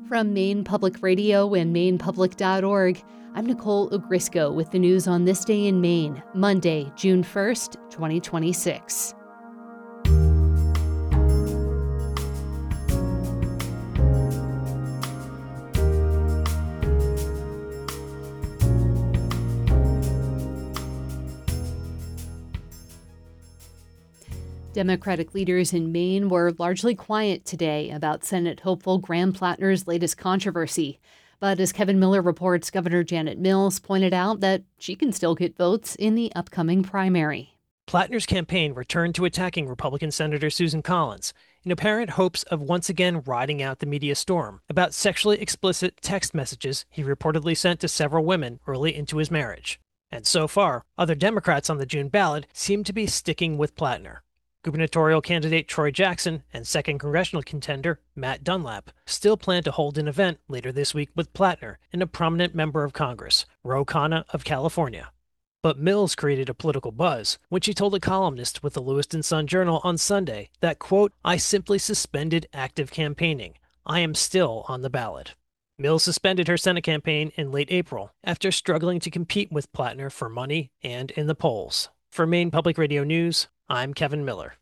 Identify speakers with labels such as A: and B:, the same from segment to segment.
A: From Maine Public Radio and MainePublic.org, I'm Nicole Ogrisco with the news on this day in Maine, Monday, June 1st, 2026. Democratic leaders in Maine were largely quiet today about Senate hopeful Graham Plattner's latest controversy. But as Kevin Miller reports, Governor Janet Mills pointed out that she can still get votes in the upcoming primary.
B: Plattner's campaign returned to attacking Republican Senator Susan Collins in apparent hopes of once again riding out the media storm about sexually explicit text messages he reportedly sent to several women early into his marriage. And so far, other Democrats on the June ballot seem to be sticking with Plattner. Gubernatorial candidate Troy Jackson and 2nd congressional contender Matt Dunlap still plan to hold an event later this week with Plattner and a prominent member of Congress, Ro Khanna of California. But Mills created a political buzz when she told a columnist with the Lewiston Sun-Journal on Sunday that, quote, "I simply suspended active campaigning. I am still on the ballot." Mills suspended her Senate campaign in late April after struggling to compete with Plattner for money and in the polls. For Maine Public Radio News, I'm Kevin Miller.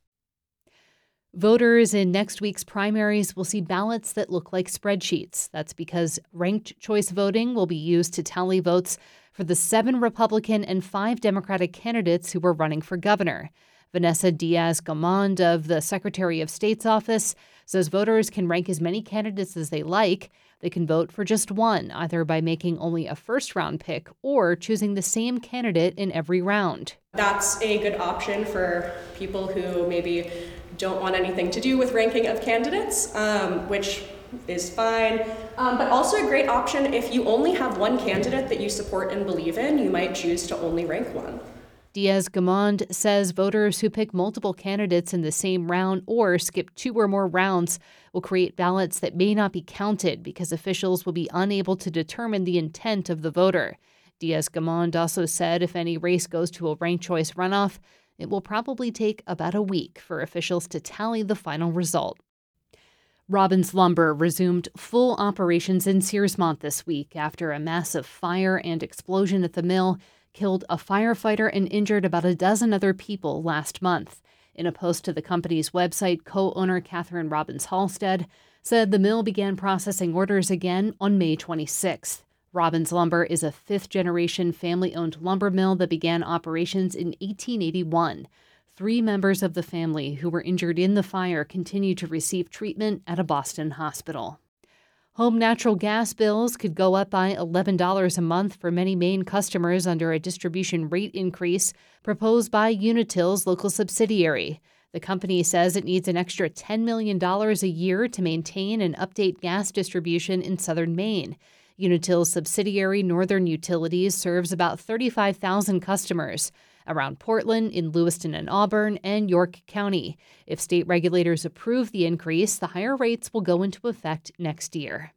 A: Voters in next week's primaries will see ballots that look like spreadsheets. That's because ranked choice voting will be used to tally votes for the 7 Republican and 5 Democratic candidates who were running for governor. Vanessa Diaz-Gamond of the Secretary of State's office says voters can rank as many candidates as they like. They can vote for just one, either by making only a first-round pick or choosing the same candidate in every round.
C: That's a good option for people who maybe don't want anything to do with ranking of candidates, which is fine. But also a great option if you only have one candidate that you support and believe in, you might choose to only rank one.
A: Diaz-Gamond says voters who pick multiple candidates in the same round or skip 2 or more rounds will create ballots that may not be counted because officials will be unable to determine the intent of the voter. Diaz-Gamond also said if any race goes to a ranked choice runoff, it will probably take about a week for officials to tally the final result. Robbins Lumber resumed full operations in Searsmont this week after a massive fire and explosion at the mill killed a firefighter and injured about a dozen other people last month. In a post to the company's website, co-owner Catherine Robbins Halstead said the mill began processing orders again on May 26th. Robbins Lumber is a 5th-generation family-owned lumber mill that began operations in 1881. 3 members of the family who were injured in the fire continue to receive treatment at a Boston hospital. Home natural gas bills could go up by $11 a month for many Maine customers under a distribution rate increase proposed by Unitil's local subsidiary. The company says it needs an extra $10 million a year to maintain and update gas distribution in southern Maine. Unitil's subsidiary Northern Utilities serves about 35,000 customers around Portland, in Lewiston and Auburn, and York County. If state regulators approve the increase, the higher rates will go into effect next year.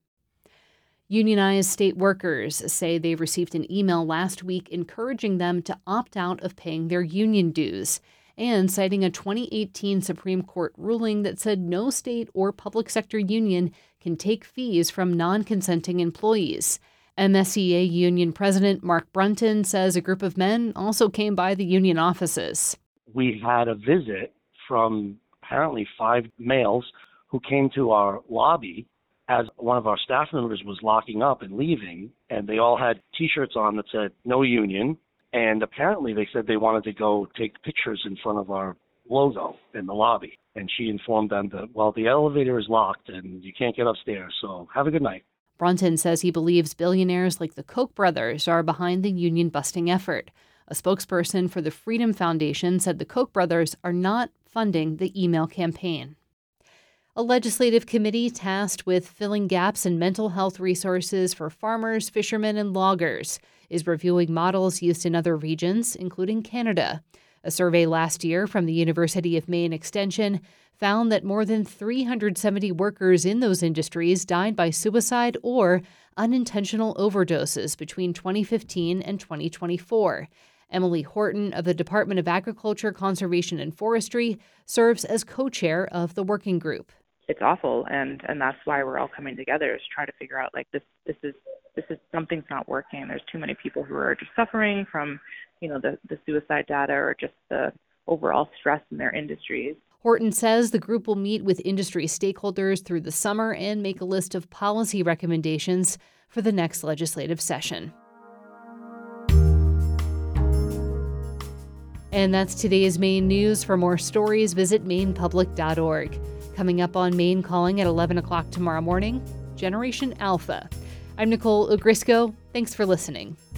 A: Unionized state workers say they received an email last week encouraging them to opt out of paying their union dues and citing a 2018 Supreme Court ruling that said no state or public sector union can take fees from non-consenting employees. MSEA Union President Mark Brunton says a group of men also came by the union offices.
D: We had a visit from apparently 5 males who came to our lobby as one of our staff members was locking up and leaving, and they all had T-shirts on that said no union, and apparently they said they wanted to go take pictures in front of our logo in the lobby. And she informed them that, well, the elevator is locked and you can't get upstairs, so have a good night.
A: Brunton says he believes billionaires like the Koch brothers are behind the union-busting effort. A spokesperson for the Freedom Foundation said the Koch brothers are not funding the email campaign. A legislative committee tasked with filling gaps in mental health resources for farmers, fishermen, and loggers is reviewing models used in other regions, including Canada. A survey last year from the University of Maine Extension found that more than 370 workers in those industries died by suicide or unintentional overdoses between 2015 and 2024. Emily Horton of the Department of Agriculture, Conservation, and Forestry serves as co-chair of the working group.
E: it's awful, and that's why we're all coming together, is try to figure out, like, this is something's not working. There's too many people who are just suffering from, the suicide data or just the overall stress in their industries.
A: Horton says the group will meet with industry stakeholders through the summer and make a list of policy recommendations for the next legislative session. And that's today's Maine news. For more stories, visit mainepublic.org. Coming up on Maine Calling at 11 o'clock tomorrow morning, Generation Alpha. I'm Nicole Ogrisco. Thanks for listening.